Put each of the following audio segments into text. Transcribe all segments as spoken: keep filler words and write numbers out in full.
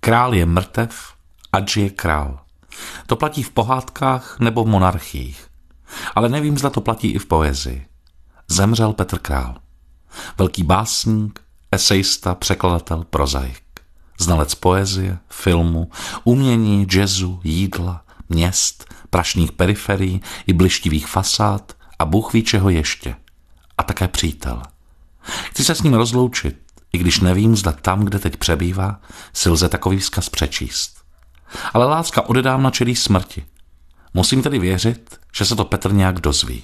Král je mrtev, ať žije král. To platí v pohádkách nebo v monarchiích. Ale nevím, zda to platí i v poezii. Zemřel Petr Král. Velký básník, esejista, překladatel, prozaik. Znalec poezie, filmu, umění, jazzu, jídla, měst, prašných periferií i blištivých fasád a Bůh ví čeho ještě. A také přítel. Chci se s ním rozloučit, i když nevím, zda tam, kde teď přebývá, si lze takový vzkaz přečíst. Ale láska odedávna čelí smrti. Musím tedy věřit, že se to Petr nějak dozví.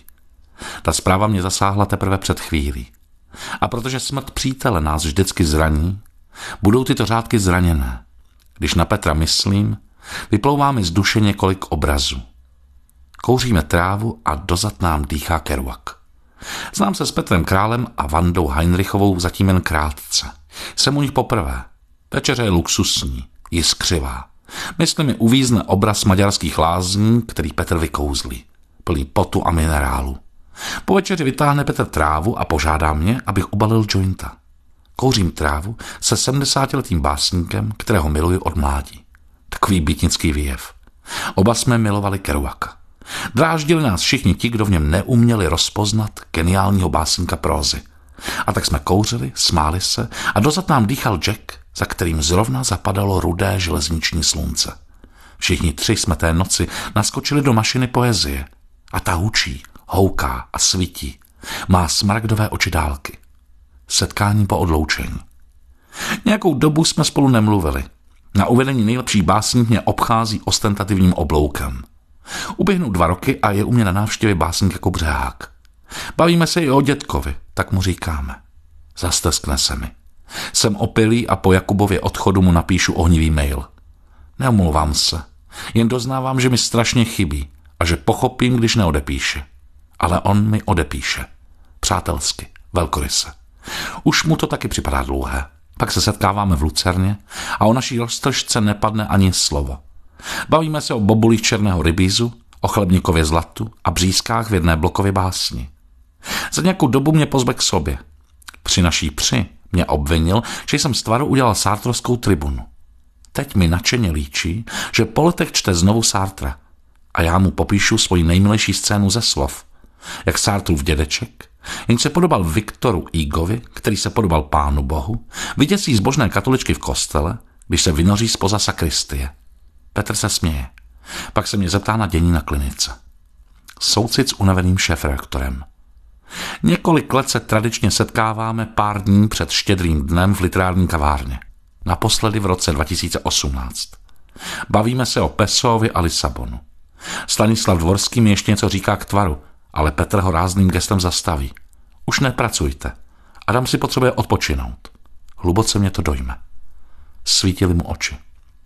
Ta zpráva mě zasáhla teprve před chvílí. A protože smrt přítele nás vždycky zraní, budou tyto řádky zraněné. Když na Petra myslím, vyplouvá mi z duše několik obrazů. Kouříme trávu a dozad nám dýchá Kerouac. Znám se s Petrem Králem a Vandou Heinrichovou zatím jen krátce. Jsem u nich poprvé. Večeře je luxusní, jiskřivá. Myslím mi uvízne obraz maďarských lázní, který Petr vykouzlí. Plný potu a minerálu. Po večeři vytáhne Petr trávu a požádá mě, abych ubalil jointa. Kouřím trávu se sedmdesátiletým básníkem, kterého miluji od mládí. Takový bytnický výjev. Oba jsme milovali Kerouaca. Dráždili nás všichni ti, kdo v něm neuměli rozpoznat geniálního básníka prózy. A tak jsme kouřili, smáli se a dozad nám dýchal Jack, za kterým zrovna zapadalo rudé železniční slunce. Všichni tři jsme té noci naskočili do mašiny poezie. A ta hučí, houká a svítí. Má smaragdové očidálky. Setkání po odloučení. Nějakou dobu jsme spolu nemluvili. Na uvedení nejlepší básník mě obchází ostentativním obloukem. Uběhnou dva roky a je u mě na návštěvě básník jako Břehák. Bavíme se i o dětkovi, tak mu říkáme. Zasteskne se mi. Jsem opilý a po Jakubově odchodu mu napíšu ohnivý mail. Neomlouvám se, jen doznávám, že mi strašně chybí a že pochopím, když neodepíše. Ale on mi odepíše. Přátelsky, velkoryse. Už mu to taky připadá dlouhé. Pak se setkáváme v Lucerně a o naší roztržce nepadne ani slovo. Bavíme se o bobulích černého rybízu, o chlebníkově zlatu a břízkách v jedné blokově básni. Za nějakou dobu mě pozve k sobě. Při naší při mě obvinil, že jsem z tvaru udělal sartrovskou tribunu. Teď mi nadšeně líčí, že po letech čte znovu Sartra a já mu popíšu svoji nejmilejší scénu ze slov. Jak Sartrův dědeček, jenž se podobal Viktoru Hugovi, který se podobal Pánu Bohu, vyděsí zbožné katoličky v kostele, když se vynoří zpoza sakristie. Petr se směje. Pak se mě zeptá na dění na klinice. Soucit s unaveným šéfredaktorem. Několik let se tradičně setkáváme pár dní před Štědrým dnem v literární kavárně. Naposledy v roce dva tisíce osmnáct. Bavíme se o Pessovi a Lisabonu. Stanislav Dvorský mi ještě něco říká k tvaru, ale Petr ho rázným gestem zastaví. Už nepracujte. Adam si potřebuje odpočinout. Hluboce mě to dojme. Svítily mu oči.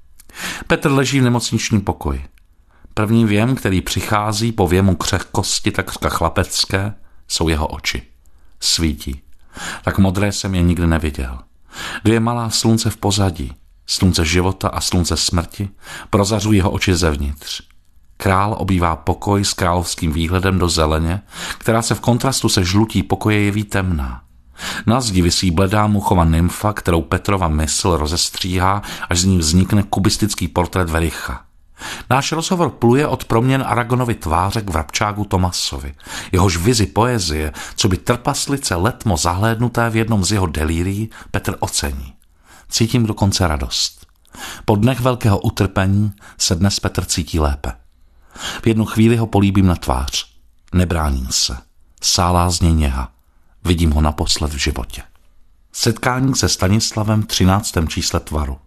Petr leží v nemocničním pokoji. První věm, který přichází po věmu křehkosti takřka chlapecké, jsou jeho oči. Svítí. Tak modré jsem je nikdy neviděl. Dvě malá slunce v pozadí, slunce života a slunce smrti, prozařují jeho oči zevnitř. Král obývá pokoj s královským výhledem do zeleně, která se v kontrastu se žlutí pokoje jeví temná. Na zdi visí bledá muchova nymfa, kterou Petrova mysl rozestříhá, až z ní vznikne kubistický portrét Vericha. Náš rozhovor pluje od proměn Aragonovy tváře k vrabčáku Tomasovi. Jehož vizi poezie, co by trpaslice letmo zahlédnuté v jednom z jeho delírií, Petr ocení. Cítím dokonce radost. Po dnech velkého utrpení se dnes Petr cítí lépe. V jednu chvíli ho políbím na tvář. Nebráním se. Sálá z něj něha. Vidím ho naposled v životě. Setkání se Stanislavem v třináctém čísle Tvaru.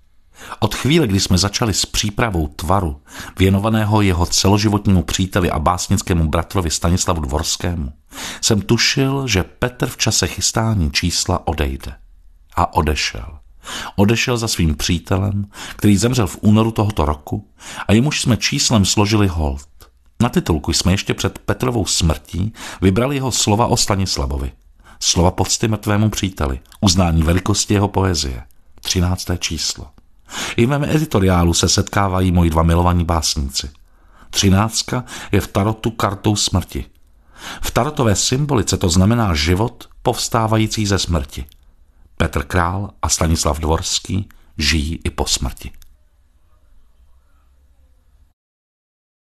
Od chvíle, kdy jsme začali s přípravou Tvaru, věnovaného jeho celoživotnímu příteli a básnickému bratrovi Stanislavu Dvorskému, jsem tušil, že Petr v čase chystání čísla odejde. A odešel. Odešel za svým přítelem, který zemřel v únoru tohoto roku a jemuž jsme číslem složili hold. Na titulku jsme ještě před Petrovou smrtí vybrali jeho slova o Stanislavovi. Slova pocty mrtvému příteli, uznání velikosti jeho poezie. třinácté číslo. I v mém editoriálu se setkávají moji dva milovaní básníci. Třináctka je v tarotu kartou smrti. V tarotové symbolice to znamená život povstávající ze smrti. Petr Král a Stanislav Dvorský žijí i po smrti.